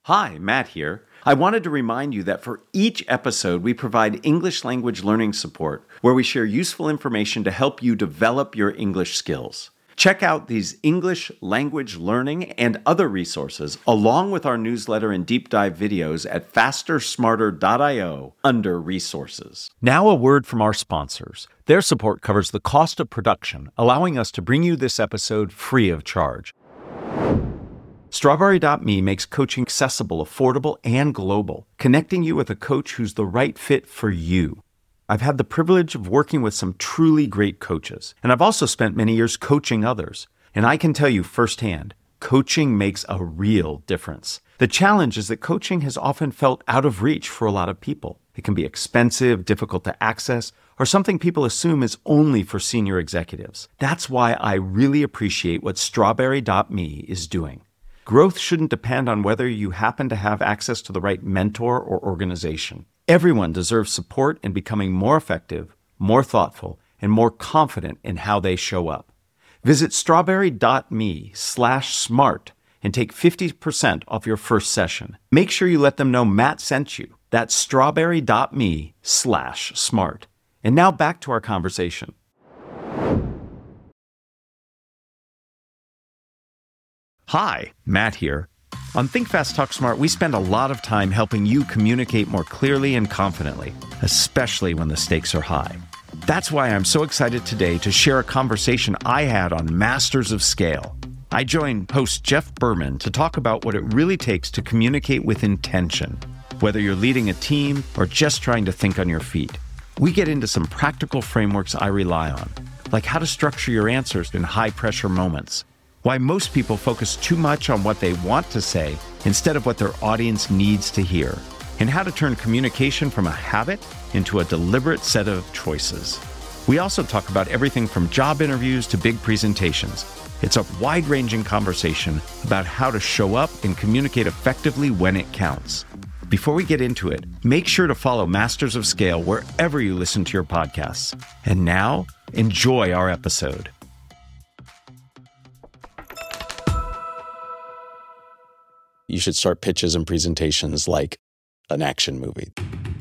Hi, Matt here. I wanted to remind you that for each episode, we provide English language learning support, where we share useful information to help you develop your English skills. Check out these English language learning and other resources, along with our newsletter and deep dive videos at fastersmarter.io under resources. Now a word from our sponsors. Their support covers the cost of production, allowing us to bring you this episode free of charge. Strawberry.me makes coaching accessible, affordable, and global, connecting you with a coach who's the right fit for you. I've had the privilege of working with some truly great coaches, and I've also spent many years coaching others. And I can tell you firsthand, coaching makes a real difference. The challenge is that coaching has often felt out of reach for a lot of people. It can be expensive, difficult to access, or something people assume is only for senior executives. That's why I really appreciate what Strawberry.me is doing. Growth shouldn't depend on whether you happen to have access to the right mentor or organization. Everyone deserves support in becoming more effective, more thoughtful, and more confident in how they show up. Visit strawberry.me/smart and take 50% off your first session. Make sure you let them know Matt sent you. That's strawberry.me/smart. And now back to our conversation. Hi, Matt here. On Think Fast, Talk Smart, we spend a lot of time helping you communicate more clearly and confidently, especially when the stakes are high. That's why I'm so excited today to share a conversation I had on Masters of Scale. I joined host Jeff Berman to talk about what it really takes to communicate with intention, whether you're leading a team or just trying to think on your feet. We get into some practical frameworks I rely on, like how to structure your answers in high-pressure moments, why most people focus too much on what they want to say instead of what their audience needs to hear, and how to turn communication from a habit into a deliberate set of choices. We also talk about everything from job interviews to big presentations. It's a wide-ranging conversation about how to show up and communicate effectively when it counts. Before we get into it, make sure to follow Masters of Scale wherever you listen to your podcasts. And now, enjoy our episode. You should start pitches and presentations like an action movie.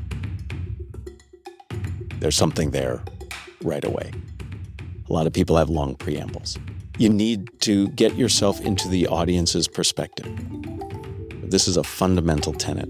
There's something there right away. A lot of people have long preambles. You need to get yourself into the audience's perspective. This is a fundamental tenet.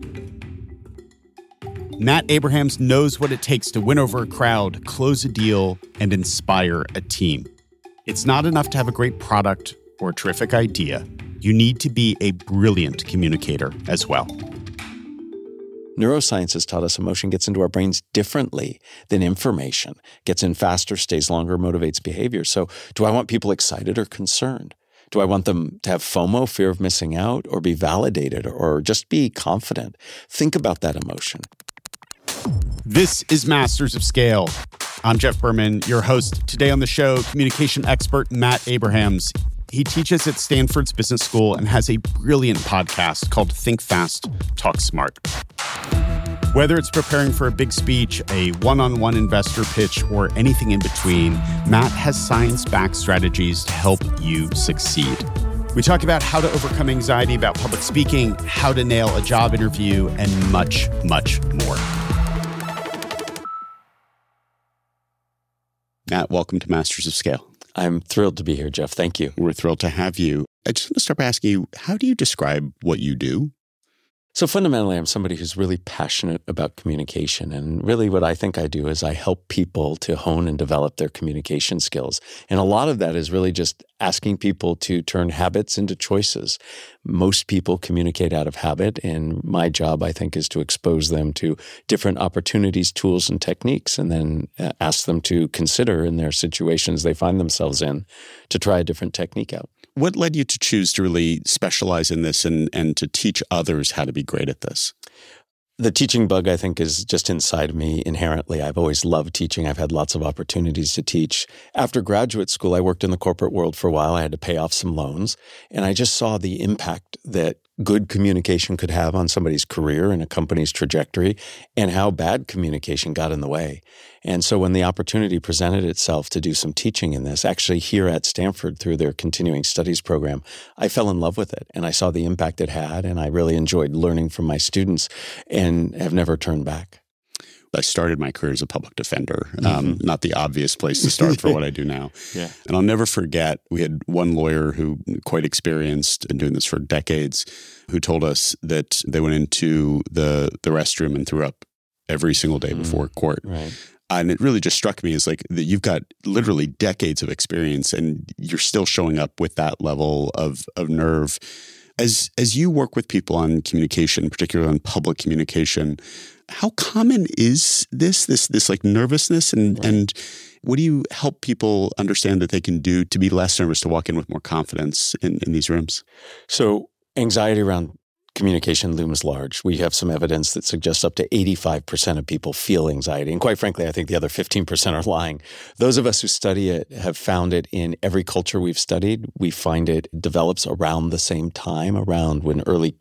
Matt Abrahams knows what it takes to win over a crowd, close a deal, and inspire a team. It's not enough to have a great product or a terrific idea. You need to be a brilliant communicator as well. Neuroscience has taught us emotion gets into our brains differently than information. Gets in faster, stays longer, motivates behavior. So do I want people excited or concerned? Do I want them to have FOMO, fear of missing out, or be validated, or just be confident? Think about that emotion. This is Masters of Scale. I'm Jeff Berman, your host. Today on the show, communication expert Matt Abrahams. He teaches at Stanford's Business School and has a brilliant podcast called Think Fast, Talk Smart. Whether it's preparing for a big speech, a one-on-one investor pitch, or anything in between, Matt has science-backed strategies to help you succeed. We talk about how to overcome anxiety about public speaking, how to nail a job interview, and much, much more. Matt, welcome to Masters of Scale. I'm thrilled to be here, Jeff. Thank you. We're thrilled to have you. I just want to start by asking you, how do you describe what you do? So fundamentally, I'm somebody who's really passionate about communication. And really what I think I do is I help people to hone and develop their communication skills. And a lot of that is really just asking people to turn habits into choices. Most people communicate out of habit. And my job, I think, is to expose them to different opportunities, tools, and techniques, and then ask them to consider in their situations they find themselves in to try a different technique out. What led you to choose to really specialize in this and to teach others how to be great at this? The teaching bug, I think, is just inside me inherently. I've always loved teaching. I've had lots of opportunities to teach. After graduate school, I worked in the corporate world for a while. I had to pay off some loans, and I just saw the impact that good communication could have on somebody's career and a company's trajectory, and how bad communication got in the way. And so when the opportunity presented itself to do some teaching in this, actually here at Stanford through their continuing studies program, I fell in love with it, and I saw the impact it had, and I really enjoyed learning from my students and have never turned back. I started my career as a public defender, not the obvious place to start for what I do now. Yeah. And I'll never forget, we had one lawyer who, quite experienced in doing this for decades, who told us that they went into the restroom and threw up every single day before court. Right. And it really just struck me as like that you've got literally decades of experience and you're still showing up with that level of nerve. As you work with people on communication, particularly on public communication, how common is this like nervousness and what do you help people understand that they can do to be less nervous, to walk in with more confidence in these rooms? So anxiety around communication looms large. We have some evidence that suggests up to 85% of people feel anxiety. And quite frankly, I think the other 15% are lying. Those of us who study it have found it in every culture we've studied. We find it develops around the same time, around when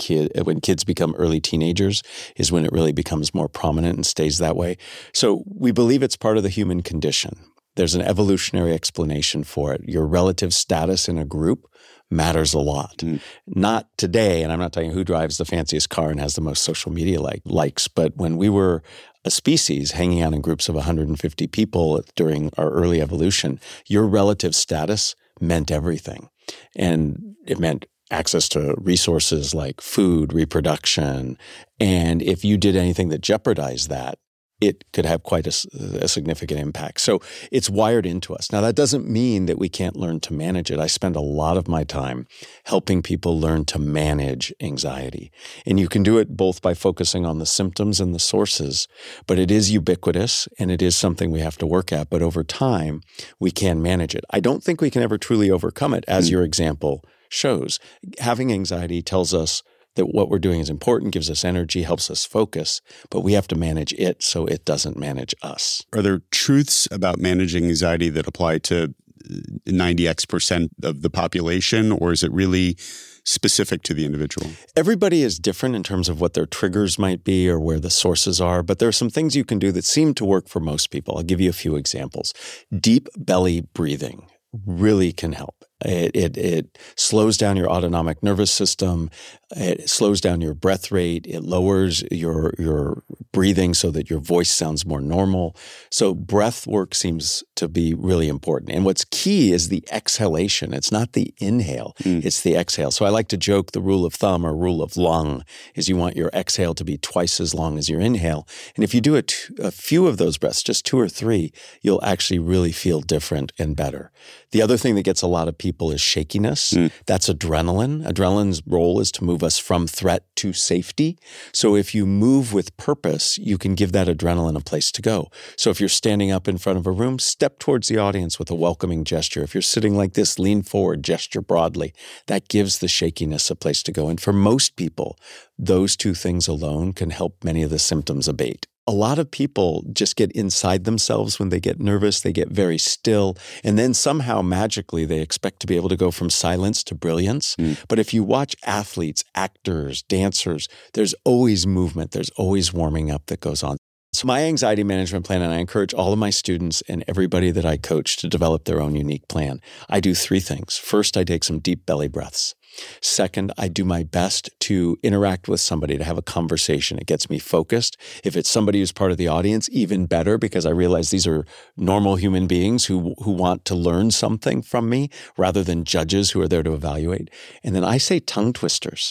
kids become early teenagers is when it really becomes more prominent and stays that way. So we believe it's part of the human condition. There's an evolutionary explanation for it. Your relative status in a group matters a lot. Not today, and I'm not telling you who drives the fanciest car and has the most social media likes, but when we were a species hanging out in groups of 150 people during our early evolution, your relative status meant everything. And it meant access to resources like food, reproduction, and if you did anything that jeopardized that, it could have quite a significant impact. So it's wired into us. Now, that doesn't mean that we can't learn to manage it. I spend a lot of my time helping people learn to manage anxiety. And you can do it both by focusing on the symptoms and the sources, but it is ubiquitous and it is something we have to work at. But over time, we can manage it. I don't think we can ever truly overcome it, as your example shows. Having anxiety tells us that what we're doing is important, gives us energy, helps us focus, but we have to manage it so it doesn't manage us. Are there truths about managing anxiety that apply to 90x% of the population, or is it really specific to the individual? Everybody is different in terms of what their triggers might be or where the sources are, but there are some things you can do that seem to work for most people. I'll give you a few examples. Deep belly breathing really can help. It slows down your autonomic nervous system. It slows down your breath rate. It lowers your breathing so that your voice sounds more normal. So breath work seems to be really important. And what's key is the exhalation. It's not the inhale. It's the exhale. So I like to joke the rule of thumb or rule of lung is you want your exhale to be twice as long as your inhale. And if you do a few of those breaths, just 2 or 3, you'll actually really feel different and better. The other thing that gets a lot of people is shakiness. That's adrenaline. Adrenaline's role is to move us from threat to safety. So if you move with purpose, you can give that adrenaline a place to go. So if you're standing up in front of a room, step towards the audience with a welcoming gesture. If you're sitting like this, lean forward, gesture broadly. That gives the shakiness a place to go. And for most people, those 2 things alone can help many of the symptoms abate. A lot of people just get inside themselves when they get nervous. They get very still. And then somehow magically they expect to be able to go from silence to brilliance. But if you watch athletes, actors, dancers, there's always movement. There's always warming up that goes on. So my anxiety management plan, and I encourage all of my students and everybody that I coach to develop their own unique plan. I do 3 things. First, I take some deep belly breaths. Second, I do my best to interact with somebody, to have a conversation. It gets me focused. If it's somebody who's part of the audience, even better, because I realize these are normal human beings who want to learn something from me rather than judges who are there to evaluate. And then I say tongue twisters.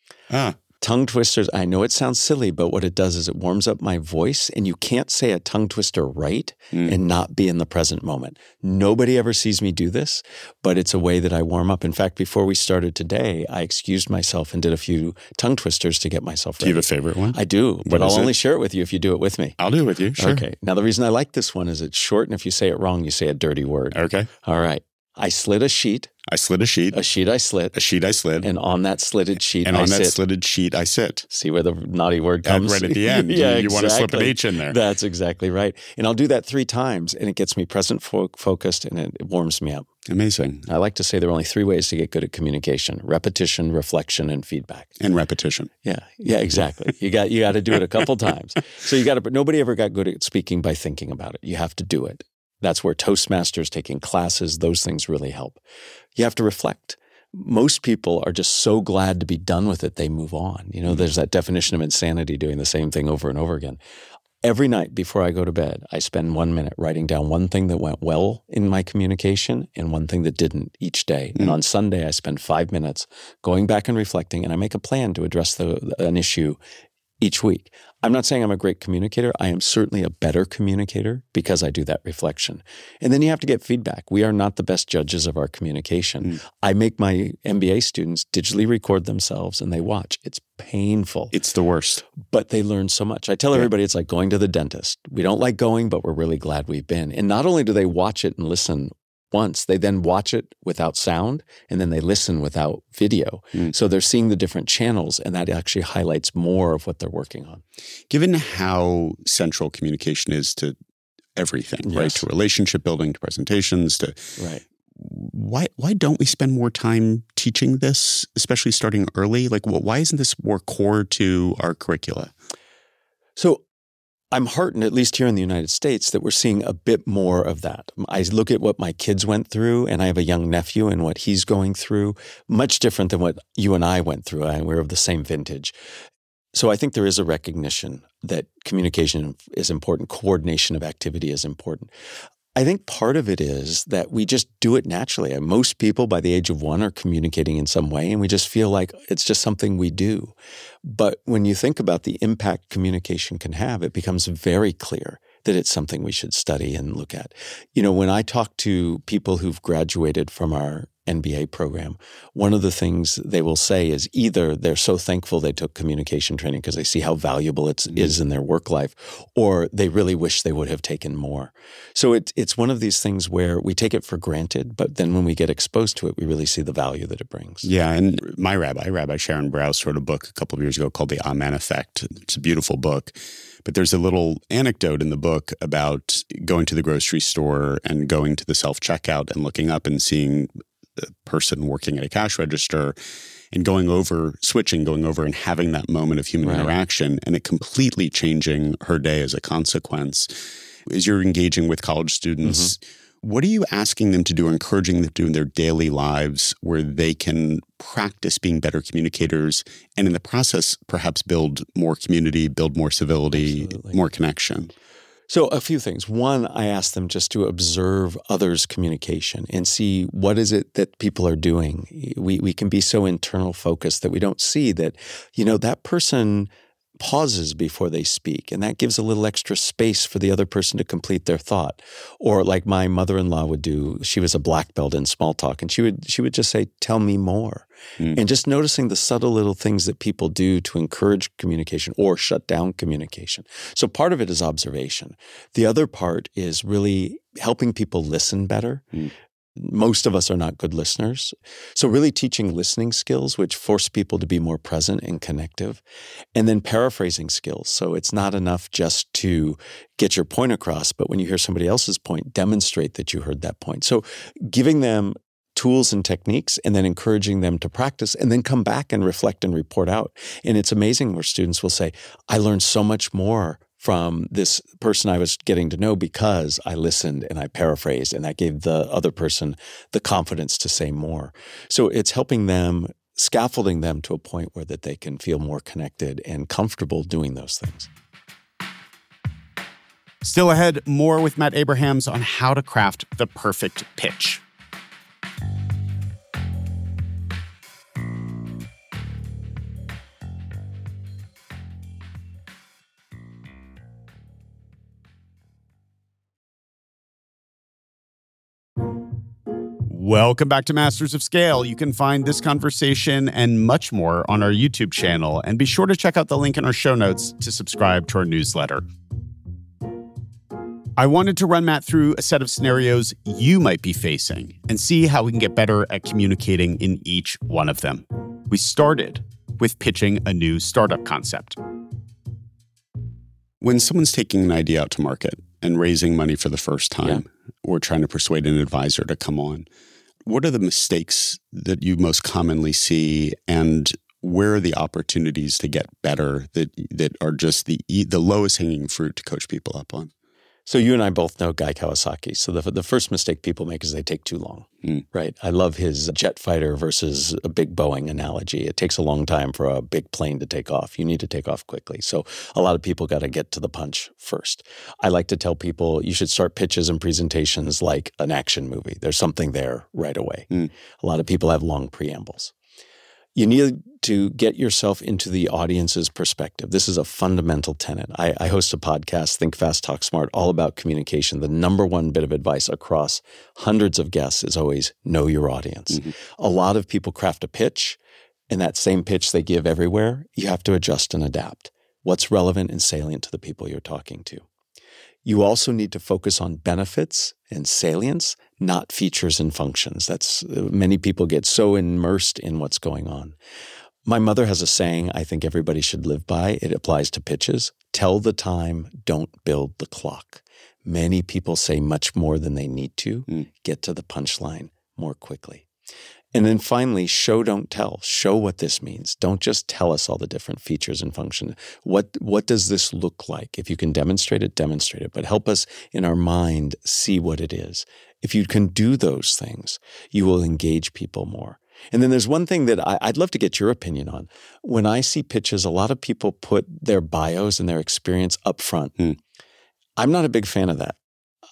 Tongue twisters, I know it sounds silly, but what it does is it warms up my voice, and you can't say a tongue twister right and not be in the present moment. Nobody ever sees me do this, but it's a way that I warm up. In fact, before we started today, I excused myself and did a few tongue twisters to get myself ready. Do you have a favorite one? I do, but I'll only share it with you if you do it with me. I'll do it with you, sure. Okay. Now, the reason I like this one is it's short, and if you say it wrong, you say a dirty word. Okay. All right. I slid a sheet. I slid a sheet. A sheet I slit. A sheet I slid. And on that slitted sheet, and I on that sit. slitted sheet, I sit. See where the naughty word comes? Right at the end. Yeah, you want to slip an H in there. That's exactly right. And I'll do that 3 times, and it gets me present focused, and it warms me up. Amazing. I like to say there are only 3 ways to get good at communication: repetition, reflection, and feedback. And repetition. Yeah, exactly. You got to do it a couple times. So but nobody ever got good at speaking by thinking about it. You have to do it. That's where Toastmasters, taking classes, those things really help. You have to reflect. Most people are just so glad to be done with it, they move on. There's that definition of insanity, doing the same thing over and over again. Every night before I go to bed, I spend 1 minute writing down one thing that went well in my communication and one thing that didn't each day. And on Sunday, I spend 5 minutes going back and reflecting, and I make a plan to address an issue each week. I'm not saying I'm a great communicator. I am certainly a better communicator because I do that reflection. And then you have to get feedback. We are not the best judges of our communication. I make my MBA students digitally record themselves and they watch. It's painful. It's the worst. But they learn so much. I tell everybody it's like going to the dentist. We don't like going, but we're really glad we've been. And not only do they watch it and listen once, they then watch it without sound, and then they listen without video. So they're seeing the different channels, and that actually highlights more of what they're working on. Given how central communication is to everything, right? To relationship building, to presentations, to why don't we spend more time teaching this, especially starting early? Like, why isn't this more core to our curricula? So I'm heartened, at least here in the United States, that we're seeing a bit more of that. I look at what my kids went through, and I have a young nephew and what he's going through, much different than what you and I went through. We're of the same vintage. So I think there is a recognition that communication is important, coordination of activity is important. I think part of it is that we just do it naturally. Most people by the age of 1 are communicating in some way, and we just feel like it's just something we do. But when you think about the impact communication can have, it becomes very clear that it's something we should study and look at. When I talk to people who've graduated from our MBA program, one of the things they will say is either they're so thankful they took communication training because they see how valuable it is in their work life, or they really wish they would have taken more. So it's one of these things where we take it for granted, but then when we get exposed to it, we really see the value that it brings. Yeah, and my Rabbi Sharon Brous, wrote a book a couple of years ago called The Amen Effect. It's a beautiful book. But there's a little anecdote in the book about going to the grocery store and going to the self-checkout and looking up and seeing the person working at a cash register and going over and having that moment of human interaction, and it completely changing her day as a consequence. As you're engaging with college students, what are you asking them to do, or encouraging them to do in their daily lives where they can practice being better communicators and in the process perhaps build more community, build more civility, more connection? So a few things. One, I ask them just to observe others' communication and see what is it that people are doing. We can be so internal focused that we don't see that, that person pauses before they speak, and that gives a little extra space for the other person to complete their thought. Or like my mother-in-law would do, she was a black belt in small talk, and she would just say, "Tell me more." And just noticing the subtle little things that people do to encourage communication or shut down communication. So part of it is observation. The other part is really helping people listen better. Most of us are not good listeners. So really teaching listening skills, which force people to be more present and connective. And then paraphrasing skills. So it's not enough just to get your point across, but when you hear somebody else's point, demonstrate that you heard that point. So giving them tools and techniques, and then encouraging them to practice, and then come back and reflect and report out. And it's amazing where students will say, "I learned so much more from this person I was getting to know because I listened and I paraphrased, and that gave the other person the confidence to say more." So it's helping them, scaffolding them to a point where that they can feel more connected and comfortable doing those things. Still ahead, more with Matt Abrahams on how to craft the perfect pitch. Welcome back to Masters of Scale. You can find this conversation and much more on our YouTube channel, and be sure to check out the link in our show notes to subscribe to our newsletter. I wanted to run Matt through a set of scenarios you might be facing and see how we can get better at communicating in each one of them. We started with pitching a new startup concept. When someone's taking an idea out to market and raising money for the first time, or trying to persuade an advisor to come on, what are the mistakes that you most commonly see, and where are the opportunities to get better that are just the lowest hanging fruit to coach people up on? So you and I both know Guy Kawasaki. So the first mistake people make is they take too long, right? I love his jet fighter versus a big Boeing analogy. It takes a long time for a big plane to take off. You need to take off quickly. So a lot of people got to get to the punch first. I like to tell people you should start pitches and presentations like an action movie. There's something there right away. A lot of people have long preambles. You need to get yourself into the audience's perspective. This is a fundamental tenet. I host a podcast, Think Fast, Talk Smart, all about communication. The number one bit of advice across hundreds of guests is always know your audience. A lot of people craft a pitch, and that same pitch they give everywhere, you have to adjust and adapt. What's relevant and salient to the people you're talking to? You also need to focus on benefits and salience, not features and functions. Many people get so immersed in what's going on. My mother has a saying I think everybody should live by. It applies to pitches. Tell the time, don't build the clock. Many people say much more than they need to. Get to the punchline more quickly. And then finally, show, don't tell. Show what this means. Don't just tell us all the different features and functions. What does this look like? If you can demonstrate it, but help us in our mind see what it is. If you can do those things, you will engage people more. And then there's one thing that I'd love to get your opinion on. When I see pitches, a lot of people put their bios and their experience up front. I'm not a big fan of that.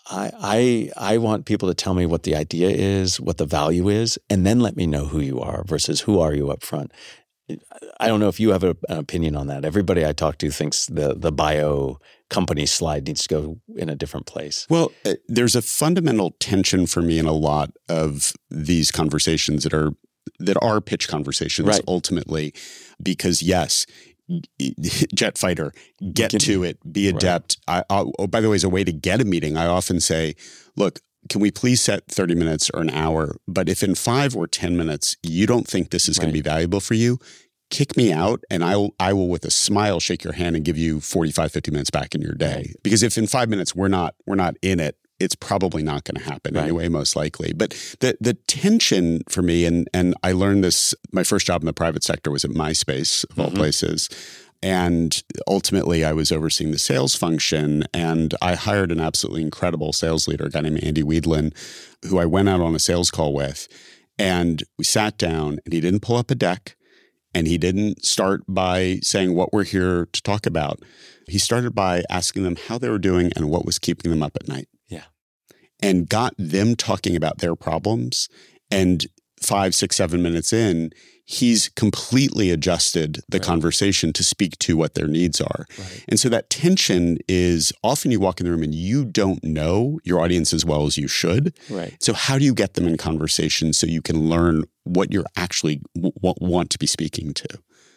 I want people to tell me what the idea is, what the value is, and then let me know who you are versus who are you up front. I don't know if you have an opinion on that. Everybody I talk to thinks the bio company slide needs to go in a different place. Well, there's a fundamental tension for me in a lot of these conversations that are pitch conversations ultimately, because yes, jet fighter, get to it, be adept. By the way, as a way to get a meeting, I often say, look, can we please set 30 minutes or an hour? But if in 5 or 10 minutes, you don't think this is going to be valuable for you, kick me out and I will with a smile shake your hand and give you 45, 50 minutes back in your day. Because if in 5 minutes we're not in it, it's probably not going to happen anyway, most likely. But the tension for me, and I learned this, my first job in the private sector was at MySpace, of all places. And ultimately, I was overseeing the sales function, and I hired an absolutely incredible sales leader, a guy named Andy Weedlin, who I went out on a sales call with. And we sat down, and he didn't pull up a deck, and he didn't start by saying what we're here to talk about. He started by asking them how they were doing and what was keeping them up at night. And got them talking about their problems. And 5, 6, 7 minutes in, he's completely adjusted the conversation to speak to what their needs are. And so that tension is often you walk in the room and you don't know your audience as well as you should. So how do you get them in conversation so you can learn what you're actually want to be speaking to?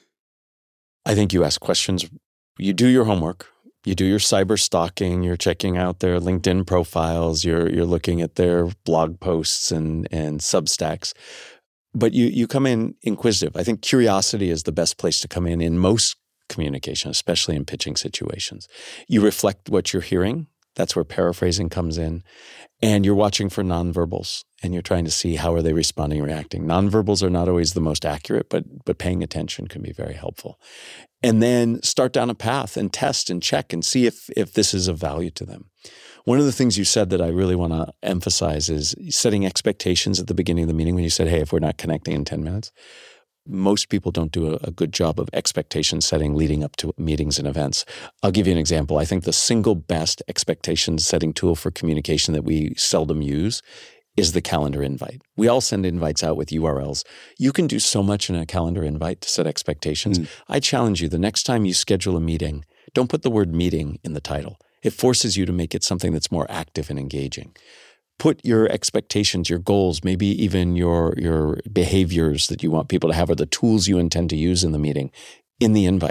I think you ask questions. You do your homework. You do your cyber stalking, you're checking out their LinkedIn profiles, you're looking at their blog posts and Substacks. But you come in inquisitive. I think curiosity is the best place to come in most communication, especially in pitching situations. You reflect what you're hearing. That's where paraphrasing comes in. And you're watching for nonverbals, and you're trying to see how are they responding and reacting. Nonverbals are not always the most accurate, but paying attention can be very helpful. And then start down a path and test and check and see if this is of value to them. One of the things you said that I really want to emphasize is setting expectations at the beginning of the meeting when you said, hey, if we're not connecting in 10 minutes. Most people don't do a good job of expectation setting leading up to meetings and events. I'll give you an example. I think the single best expectation setting tool for communication that we seldom use is the calendar invite. We all send invites out with URLs. You can do so much in a calendar invite to set expectations. I challenge you, the next time you schedule a meeting, don't put the word meeting in the title. It forces you to make it something that's more active and engaging. Put your expectations, your goals, maybe even your behaviors that you want people to have or the tools you intend to use in the meeting in the invite.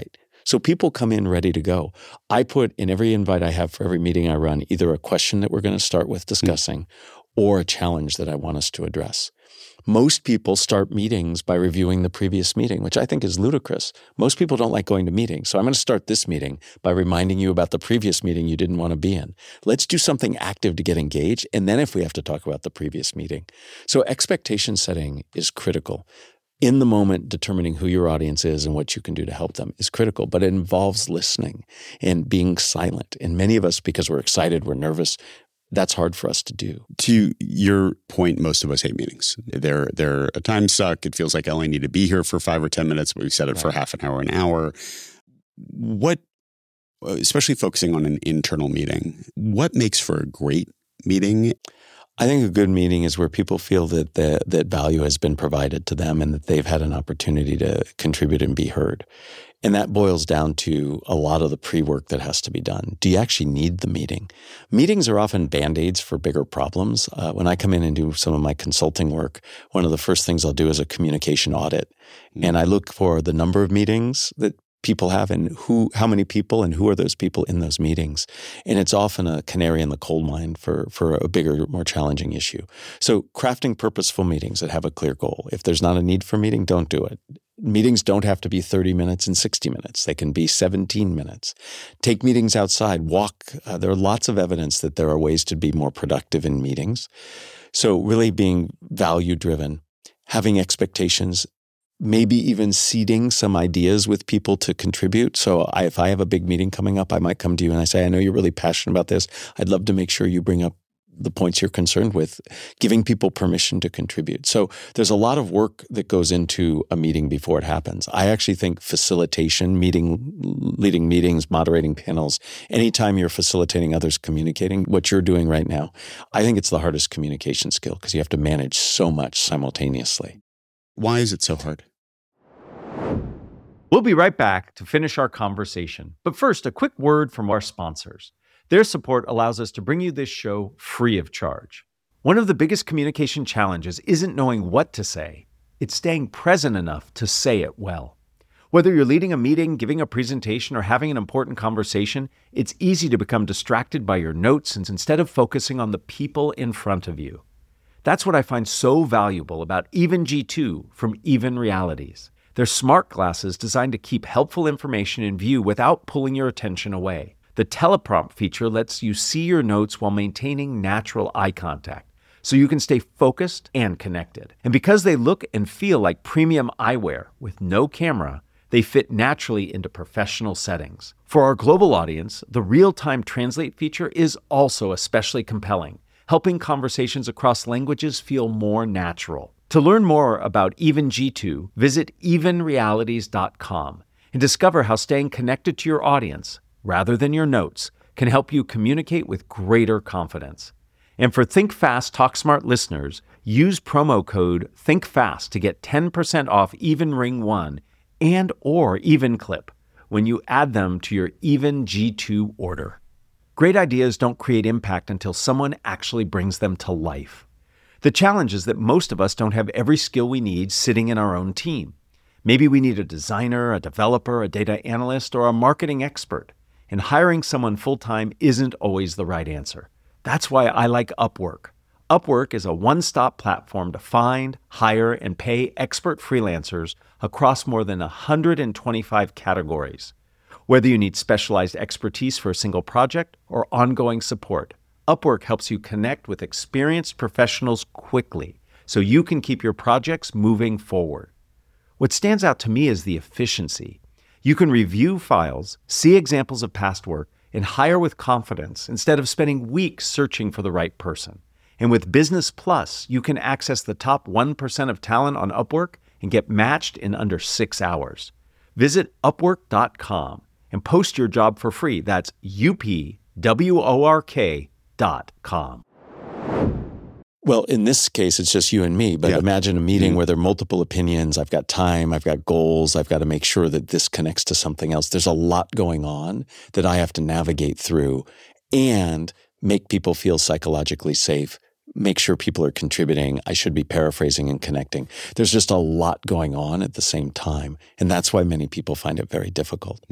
So people come in ready to go. I put in every invite I have for every meeting I run, either a question that we're going to start with discussing or a challenge that I want us to address. Most people start meetings by reviewing the previous meeting, which I think is ludicrous. Most people don't like going to meetings. So I'm going to start this meeting by reminding you about the previous meeting you didn't want to be in. Let's do something active to get engaged. And then if we have to talk about the previous meeting. So expectation setting is critical. In the moment, determining who your audience is and what you can do to help them is critical, but it involves listening and being silent. And many of us, because we're excited, we're nervous, that's hard for us to do. To your point, most of us hate meetings. They're a time suck. It feels like I only need to be here for 5 or 10 minutes, but we set it for half an hour, an hour. What, especially focusing on an internal meeting, what makes for a great meeting? I think a good meeting is where people feel that that value has been provided to them and that they've had an opportunity to contribute and be heard. And that boils down to a lot of the pre-work that has to be done. Do you actually need the meeting? Meetings are often Band-Aids for bigger problems. When I come in and do some of my consulting work, one of the first things I'll do is a communication audit. And I look for the number of meetings that people have and how many people and who are those people in those meetings. And it's often a canary in the coal mine for a bigger, more challenging issue. So crafting purposeful meetings that have a clear goal. If there's not a need for a meeting, don't do it. Meetings don't have to be 30 minutes and 60 minutes. They can be 17 minutes. Take meetings outside, walk. There are lots of evidence that there are ways to be more productive in meetings. So really being value-driven, having expectations, maybe even seeding some ideas with people to contribute. So if I have a big meeting coming up, I might come to you and I say, I know you're really passionate about this. I'd love to make sure you bring up the points you're concerned with, giving people permission to contribute. So there's a lot of work that goes into a meeting before it happens. I actually think facilitation, leading meetings, moderating panels, anytime you're facilitating others communicating, what you're doing right now, I think it's the hardest communication skill because you have to manage so much simultaneously. Why is it so hard? We'll be right back to finish our conversation. But first, a quick word from our sponsors. Their support allows us to bring you this show free of charge. One of the biggest communication challenges isn't knowing what to say. It's staying present enough to say it well. Whether you're leading a meeting, giving a presentation, or having an important conversation, it's easy to become distracted by your notes instead of focusing on the people in front of you. That's what I find so valuable about Even G2 from Even Realities. They're smart glasses designed to keep helpful information in view without pulling your attention away. The teleprompt feature lets you see your notes while maintaining natural eye contact, so you can stay focused and connected. And because they look and feel like premium eyewear with no camera, they fit naturally into professional settings. For our global audience, the real-time translate feature is also especially compelling, helping conversations across languages feel more natural. To learn more about Even G2, visit evenrealities.com and discover how staying connected to your audience, rather than your notes, can help you communicate with greater confidence. And for Think Fast, Talk Smart listeners, use promo code ThinkFast to get 10% off Even Ring 1 and or Even Clip when you add them to your Even G2 order. Great ideas don't create impact until someone actually brings them to life. The challenge is that most of us don't have every skill we need sitting in our own team. Maybe we need a designer, a developer, a data analyst, or a marketing expert. And hiring someone full-time isn't always the right answer. That's why I like Upwork. Upwork is a one-stop platform to find, hire, and pay expert freelancers across more than 125 categories. Whether you need specialized expertise for a single project or ongoing support, Upwork helps you connect with experienced professionals quickly so you can keep your projects moving forward. What stands out to me is the efficiency. You can review files, see examples of past work, and hire with confidence instead of spending weeks searching for the right person. And with Business Plus, you can access the top 1% of talent on Upwork and get matched in under 6 hours. Visit Upwork.com and post your job for free. That's UPWORK.com. Well, in this case, it's just you and me, but imagine a meeting where there are multiple opinions. I've got time, I've got goals, I've got to make sure that this connects to something else. There's a lot going on that I have to navigate through and make people feel psychologically safe make sure people are contributing. I should be paraphrasing and connecting. There's just a lot going on at the same time. And that's why many people find it very difficult.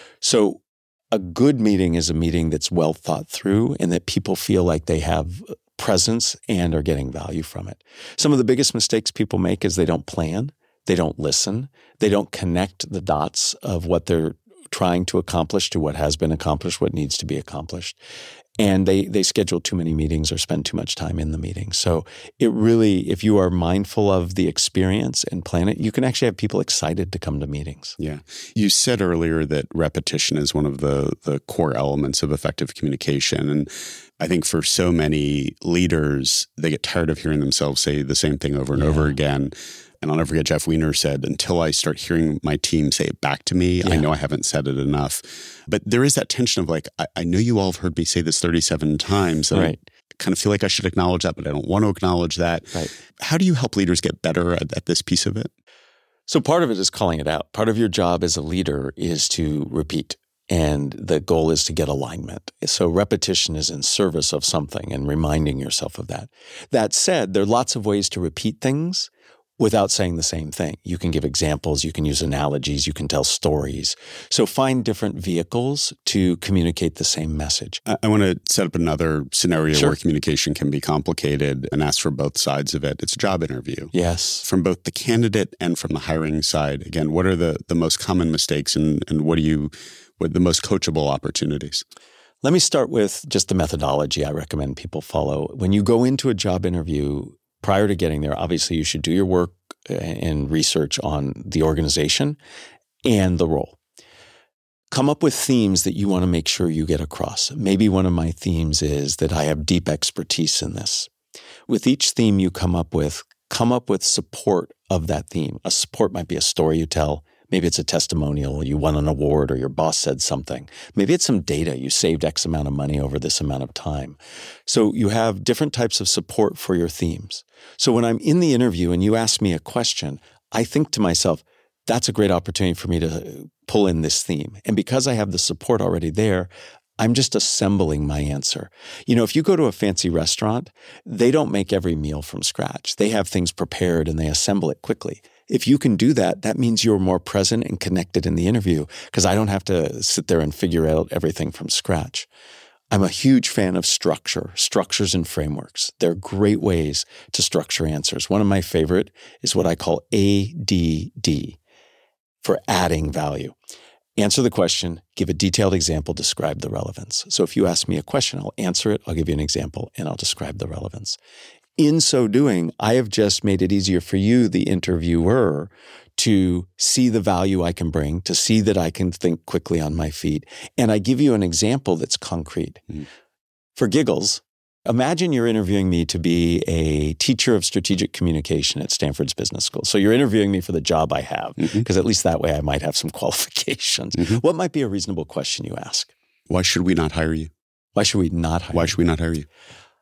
So a good meeting is a meeting that's well thought through and that people feel like they have presence and are getting value from it. Some of the biggest mistakes people make is they don't plan, they don't listen, they don't connect the dots of what they're trying to accomplish to what has been accomplished, what needs to be accomplished. And they schedule too many meetings or spend too much time in the meeting. So it really, if you are mindful of the experience and plan it, you can actually have people excited to come to meetings. Yeah. You said earlier that repetition is one of the core elements of effective communication. And I think for so many leaders, they get tired of hearing themselves say the same thing over and over again. And I'll never forget Jeff Weiner said, until I start hearing my team say it back to me, I know I haven't said it enough. But there is that tension of like, I know you all have heard me say this 37 times. And I kind of feel like I should acknowledge that, but I don't want to acknowledge that. How do you help leaders get better at this piece of it? So part of it is calling it out. Part of your job as a leader is to repeat. And the goal is to get alignment. So repetition is in service of something and reminding yourself of that. That said, there are lots of ways to repeat things without saying the same thing. You can give examples, you can use analogies, you can tell stories. So find different vehicles to communicate the same message. I want to set up another scenario where communication can be complicated and ask for both sides of it. It's a job interview. Yes. From both the candidate and from the hiring side. Again, what are the most common mistakes and what are the most coachable opportunities? Let me start with just the methodology I recommend people follow. When you go into a job interview, prior to getting there, obviously you should do your work and research on the organization and the role. Come up with themes that you want to make sure you get across. Maybe one of my themes is that I have deep expertise in this. With each theme you come up with support of that theme. A support might be a story you tell. Maybe it's a testimonial, you won an award or your boss said something. Maybe it's some data, you saved X amount of money over this amount of time. So you have different types of support for your themes. So when I'm in the interview and you ask me a question, I think to myself, that's a great opportunity for me to pull in this theme. And because I have the support already there, I'm just assembling my answer. You know, if you go to a fancy restaurant, they don't make every meal from scratch. They have things prepared and they assemble it quickly. If you can do that, that means you're more present and connected in the interview because I don't have to sit there and figure out everything from scratch. I'm a huge fan of structures and frameworks. They're great ways to structure answers. One of my favorite is what I call ADD, for adding value. Answer the question, give a detailed example, describe the relevance. So if you ask me a question, I'll answer it, I'll give you an example, and I'll describe the relevance. In so doing, I have just made it easier for you, the interviewer, to see the value I can bring, to see that I can think quickly on my feet. And I give you an example that's concrete. For giggles, imagine you're interviewing me to be a teacher of strategic communication at Stanford's Business School. So you're interviewing me for the job I have, because at least that way I might have some qualifications. What might be a reasonable question you ask? Why should we not hire you? Why should we not hire you? Why should we not hire you?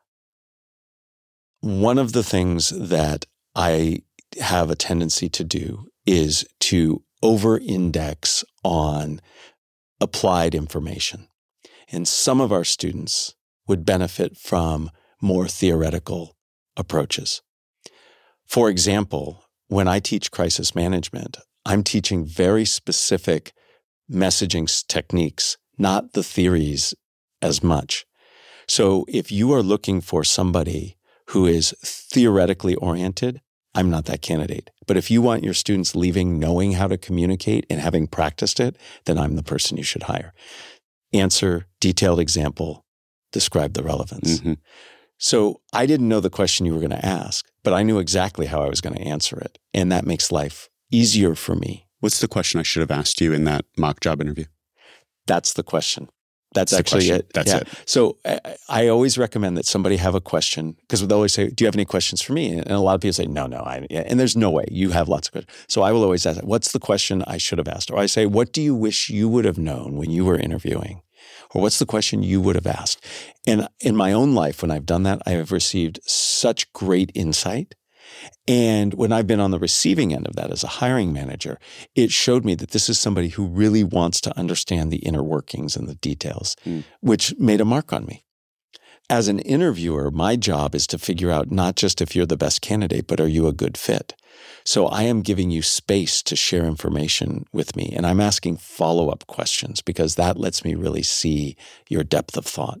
One of the things that I have a tendency to do is to over-index on applied information. And some of our students would benefit from more theoretical approaches. For example, when I teach crisis management, I'm teaching very specific messaging techniques, not the theories as much. So if you are looking for somebody who is theoretically oriented, I'm not that candidate. But if you want your students leaving knowing how to communicate and having practiced it, then I'm the person you should hire. Answer, detailed example, describe the relevance. So I didn't know the question you were going to ask, but I knew exactly how I was going to answer it. And that makes life easier for me. What's the question I should have asked you in that mock job interview? That's the question. That's actually it. That's it. So I always recommend that somebody have a question because they'll always say, do you have any questions for me? And a lot of people say, no. And there's no way. You have lots of questions. So I will always ask, what's the question I should have asked? Or I say, what do you wish you would have known when you were interviewing? Or what's the question you would have asked? And in my own life, when I've done that, I have received such great insight. And when I've been on the receiving end of that as a hiring manager, it showed me that this is somebody who really wants to understand the inner workings and the details, which made a mark on me. As an interviewer, my job is to figure out not just if you're the best candidate, but are you a good fit? So I am giving you space to share information with me, and I'm asking follow-up questions because that lets me really see your depth of thought.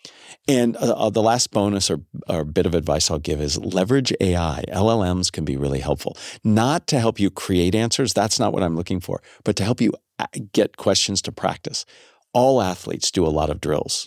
And the last bonus or bit of advice I'll give is leverage AI. LLMs can be really helpful. Not to help you create answers, that's not what I'm looking for, but to help you get questions to practice. All athletes do a lot of drills.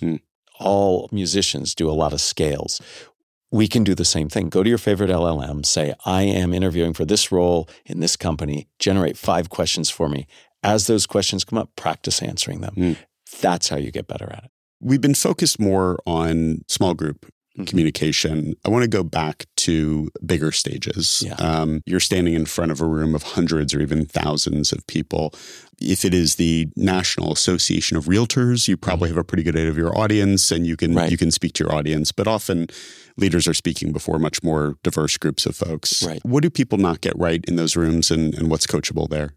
All musicians do a lot of scales. We can do the same thing. Go to your favorite LLM, say, I am interviewing for this role in this company, generate 5 questions for me. As those questions come up, practice answering them. That's how you get better at it. We've been focused more on small group communication. I want to go back to bigger stages. Yeah. You're standing in front of a room of hundreds or even thousands of people. If it is the National Association of Realtors, you probably have a pretty good idea of your audience and you can speak to your audience. But often leaders are speaking before much more diverse groups of folks. Right. What do people not get right in those rooms and what's coachable there?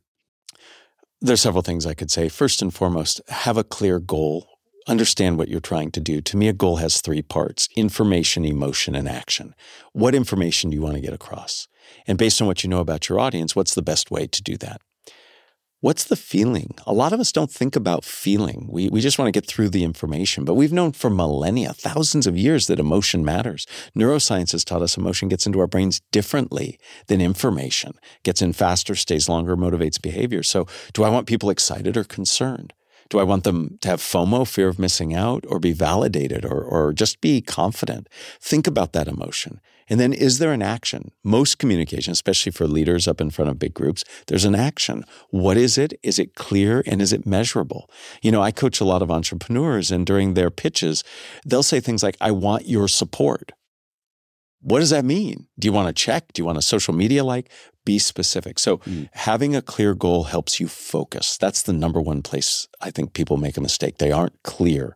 There's several things I could say. First and foremost, have a clear goal. Understand what you're trying to do. To me, a goal has 3 parts: information, emotion, and action. What information do you want to get across? And based on what you know about your audience, what's the best way to do that? What's the feeling? A lot of us don't think about feeling. We just want to get through the information. But we've known for millennia, thousands of years, that emotion matters. Neuroscience has taught us emotion gets into our brains differently than information. Gets in faster, stays longer, motivates behavior. So do I want people excited or concerned? Do I want them to have FOMO, fear of missing out, or be validated or just be confident? Think about that emotion. And then is there an action? Most communication, especially for leaders up in front of big groups, there's an action. What is it? Is it clear? And is it measurable? You know, I coach a lot of entrepreneurs, and during their pitches, they'll say things like, I want your support. What does that mean? Do you want a check? Do you want a social media like? Be specific. So having a clear goal helps you focus. That's the number one place I think people make a mistake. They aren't clear.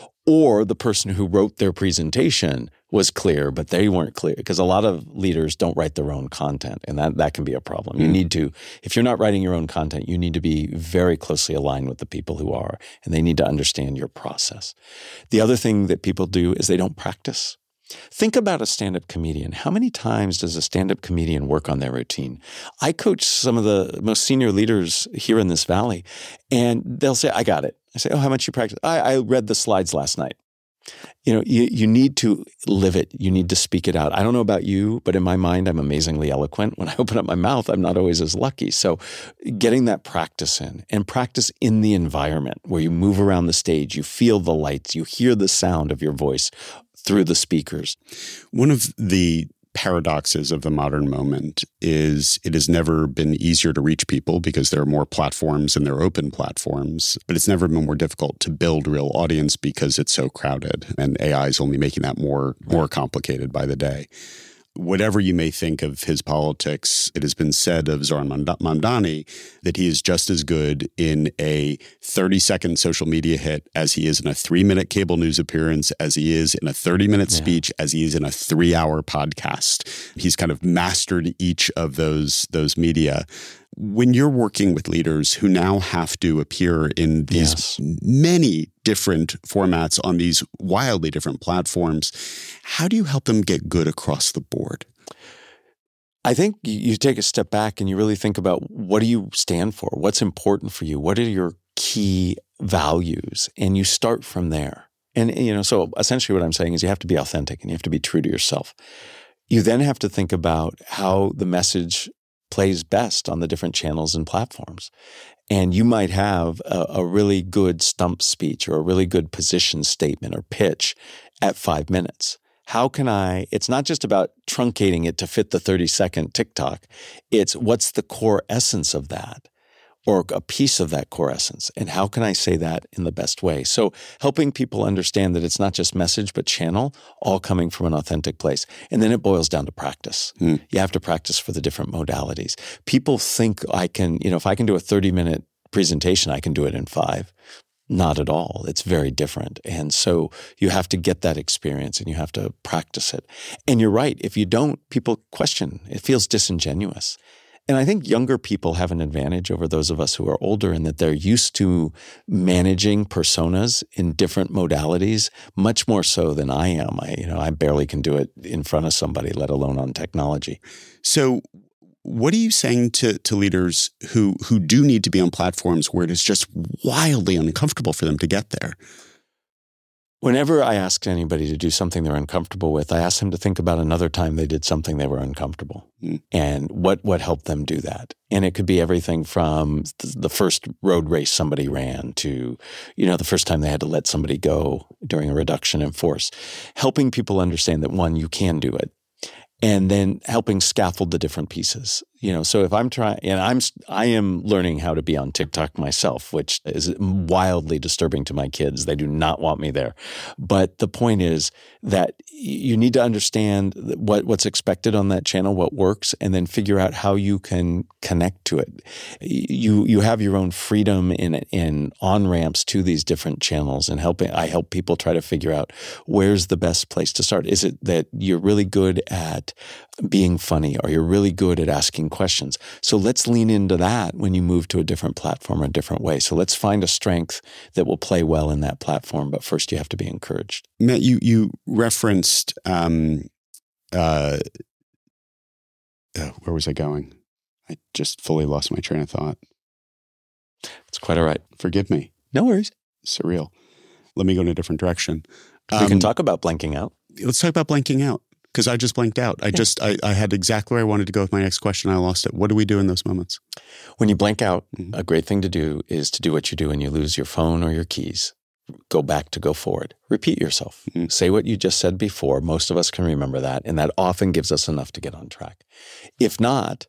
Or the person who wrote their presentation was clear, but they weren't clear, because a lot of leaders don't write their own content, and that can be a problem. You need to, if you're not writing your own content, you need to be very closely aligned with the people who are, and they need to understand your process. The other thing that people do is they don't practice. Think about a stand-up comedian. How many times does a stand-up comedian work on their routine? I coach some of the most senior leaders here in this valley, and they'll say, I got it. I say, oh, how much you practice? I read the slides last night. You know, you need to live it. You need to speak it out. I don't know about you, but in my mind, I'm amazingly eloquent. When I open up my mouth, I'm not always as lucky. So getting that practice in, and practice in the environment where you move around the stage, you feel the lights, you hear the sound of your voice through the speakers. One of the paradoxes of the modern moment is it has never been easier to reach people because there are more platforms and there are open platforms, but it's never been more difficult to build real audience because it's so crowded, and AI is only making that more complicated by the day. Whatever you may think of his politics, it has been said of Zoran Mamdani that he is just as good in a 30-second social media hit as he is in a 3-minute cable news appearance, as he is in a 30-minute speech, as he is in a 3-hour podcast. He's kind of mastered each of those media. When you're working with leaders who now have to appear in these many different formats on these wildly different platforms, how do you help them get good across the board? I think you take a step back and you really think about, what do you stand for? What's important for you? What are your key values? And you start from there. And, you know, so essentially what I'm saying is you have to be authentic and you have to be true to yourself. You then have to think about how the message plays best on the different channels and platforms. And you might have a really good stump speech or a really good position statement or pitch at 5 minutes. How can it's not just about truncating it to fit the 30-second TikTok. It's what's the core essence of that, or a piece of that core essence, and how can I say that in the best way? So helping people understand that it's not just message, but channel, all coming from an authentic place. And then it boils down to practice. You have to practice for the different modalities. People think if I can do a 30-minute presentation, I can do it in 5. Not at all. It's very different. And so you have to get that experience and you have to practice it. And you're right. If you don't, people question. It feels disingenuous. And I think younger people have an advantage over those of us who are older in that they're used to managing personas in different modalities, much more so than I am. I barely can do it in front of somebody, let alone on technology. So what are you saying to leaders who do need to be on platforms where it is just wildly uncomfortable for them to get there? Whenever I ask anybody to do something they're uncomfortable with, I ask them to think about another time they did something they were uncomfortable and what helped them do that. And it could be everything from the first road race somebody ran to, the first time they had to let somebody go during a reduction in force. Helping people understand that, one, you can do it. And then helping scaffold the different pieces. So if I'm trying, and I am learning how to be on TikTok myself, which is wildly disturbing to my kids. They do not want me there. But the point is that you need to understand what's expected on that channel, what works, and then figure out how you can connect to it. You have your own freedom in on-ramps to these different channels, and I help people try to figure out where's the best place to start. Is it that you're really good at being funny, or you're really good at asking questions? So let's lean into that when you move to a different platform or a different way. So let's find a strength that will play well in that platform. But first, you have to be encouraged. Matt, you referenced, where was I going? I just fully lost my train of thought. It's quite all right. Forgive me. No worries. Surreal. Let me go in a different direction. We can talk about blanking out. Let's talk about blanking out. Because I just blanked out. I had exactly where I wanted to go with my next question. I lost it. What do we do in those moments? When you blank out, a great thing to do is to do what you do when you lose your phone or your keys. Go back to go forward. Repeat yourself. Say what you just said before. Most of us can remember that. And that often gives us enough to get on track. If not,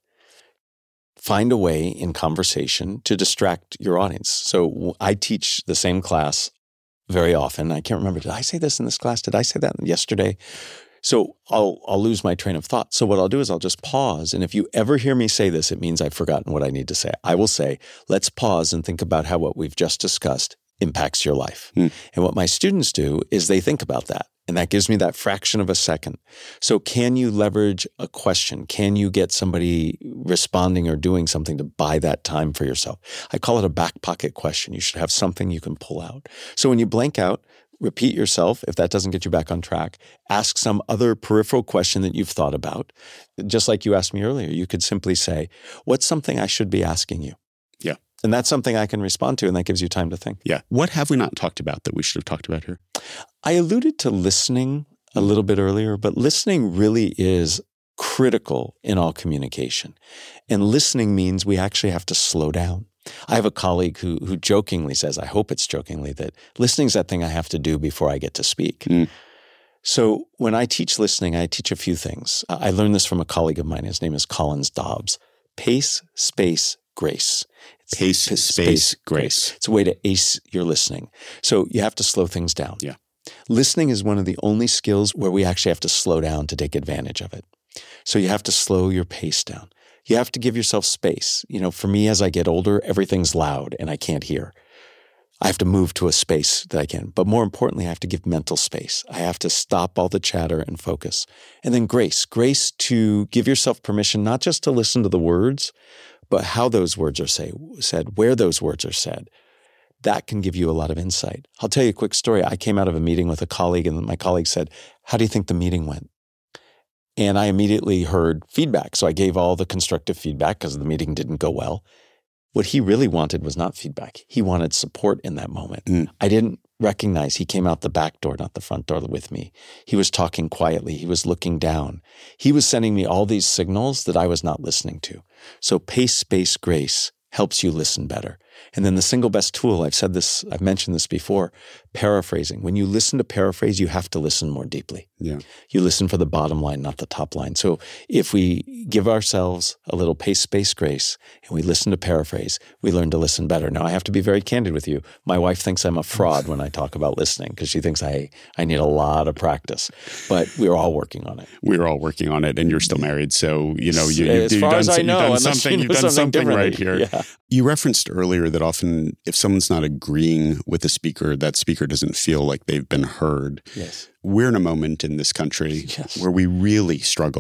find a way in conversation to distract your audience. So I teach the same class very often. I can't remember, did I say this in this class? Did I say that yesterday? So I'll lose my train of thought. So what I'll do is I'll just pause. And if you ever hear me say this, it means I've forgotten what I need to say. I will say, let's pause and think about how what we've just discussed impacts your life. And what my students do is they think about that. And that gives me that fraction of a second. So can you leverage a question? Can you get somebody responding or doing something to buy that time for yourself? I call it a back pocket question. You should have something you can pull out. So when you blank out, repeat yourself. If that doesn't get you back on track, ask some other peripheral question that you've thought about. Just like you asked me earlier, you could simply say, what's something I should be asking you? Yeah. And that's something I can respond to, and that gives you time to think. Yeah. What have we not talked about that we should have talked about here? I alluded to listening a little bit earlier, but listening really is critical in all communication. And listening means we actually have to slow down. I have a colleague who jokingly says, I hope it's jokingly, that listening is that thing I have to do before I get to speak. So when I teach listening, I teach a few things. I learned this from a colleague of mine. His name is Collins Dobbs. Pace, space, grace. Pace, space, grace. It's a way to ace your listening. So you have to slow things down. Yeah. Listening is one of the only skills where we actually have to slow down to take advantage of it. So you have to slow your pace down. You have to give yourself space. For me, as I get older, everything's loud and I can't hear. I have to move to a space that I can. But more importantly, I have to give mental space. I have to stop all the chatter and focus. And then grace. Grace to give yourself permission not just to listen to the words, but how those words are said, where those words are said. That can give you a lot of insight. I'll tell you a quick story. I came out of a meeting with a colleague, and my colleague said, how do you think the meeting went? And I immediately heard feedback. So I gave all the constructive feedback because the meeting didn't go well. What he really wanted was not feedback. He wanted support in that moment. I didn't recognize he came out the back door, not the front door with me. He was talking quietly. He was looking down. He was sending me all these signals that I was not listening to. So pace, space, grace helps you listen better. And then the single best tool, I've mentioned this before, paraphrasing. When you listen to paraphrase, you have to listen more deeply. Yeah. You listen for the bottom line, not the top line. So if we give ourselves a little pace, space, grace, and we listen to paraphrase, we learn to listen better. Now, I have to be very candid with you. My wife thinks I'm a fraud when I talk about listening because she thinks I need a lot of practice. But we're all working on it. We're all working on it, and you're still married. So, you've done something right here. Yeah. You referenced earlier that often if someone's not agreeing with a speaker, that speaker doesn't feel like they've been heard. Yes. We're in a moment in this country where we really struggle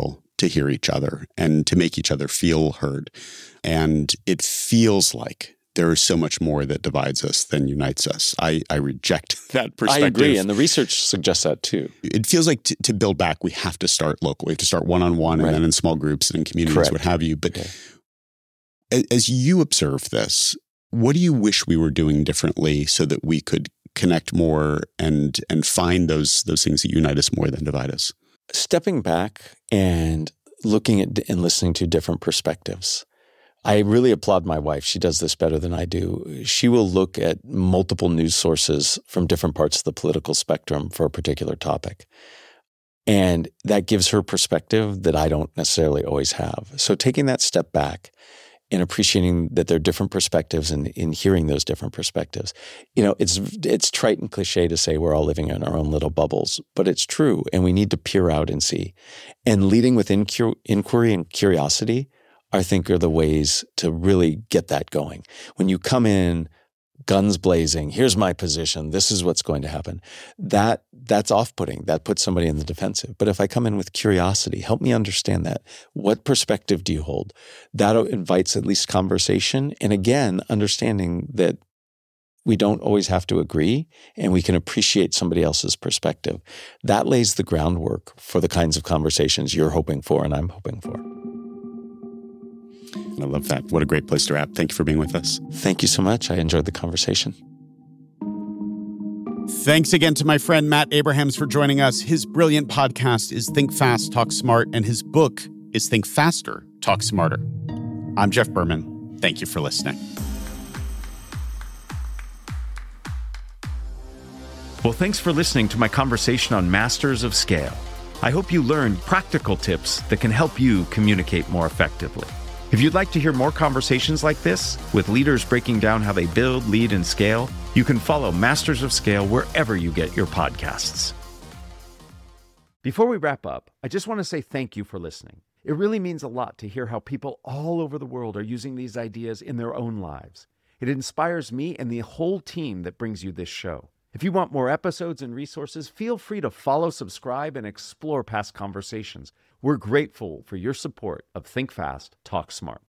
to hear each other and to make each other feel heard. And it feels like there is so much more that divides us than unites us. I reject that perspective. I agree, and the research suggests that too. It feels like to build back, we have to start local. We have to start one-on-one and then in small groups and in communities, Correct. what have you. But as you observe this, what do you wish we were doing differently so that we could connect more and find those things that unite us more than divide us? Stepping back and looking at and listening to different perspectives. I really applaud my wife. She does this better than I do. She will look at multiple news sources from different parts of the political spectrum for a particular topic. And that gives her perspective that I don't necessarily always have. So taking that step back and appreciating that there are different perspectives and in hearing those different perspectives. It's trite and cliche to say we're all living in our own little bubbles, but it's true. And we need to peer out and see. And leading with inquiry and curiosity, I think, are the ways to really get that going. When you come in, guns blazing, here's my position, this is what's going to happen, that's off-putting. That puts somebody in the defensive. But if I come in with curiosity, help me understand that. What perspective do you hold? That invites at least conversation. And again, understanding that we don't always have to agree and we can appreciate somebody else's perspective. That lays the groundwork for the kinds of conversations you're hoping for and I'm hoping for. I love that. What a great place to wrap. Thank you for being with us. Thank you so much. I enjoyed the conversation. Thanks again to my friend Matt Abrahams for joining us. His brilliant podcast is Think Fast, Talk Smart, and his book is Think Faster, Talk Smarter. I'm Jeff Berman. Thank you for listening. Well, thanks for listening to my conversation on Masters of Scale. I hope you learned practical tips that can help you communicate more effectively. If you'd like to hear more conversations like this, with leaders breaking down how they build, lead, and scale, you can follow Masters of Scale wherever you get your podcasts. Before we wrap up, I just want to say thank you for listening. It really means a lot to hear how people all over the world are using these ideas in their own lives. It inspires me and the whole team that brings you this show. If you want more episodes and resources, feel free to follow, subscribe, and explore past conversations. We're grateful for your support of Think Fast, Talk Smart.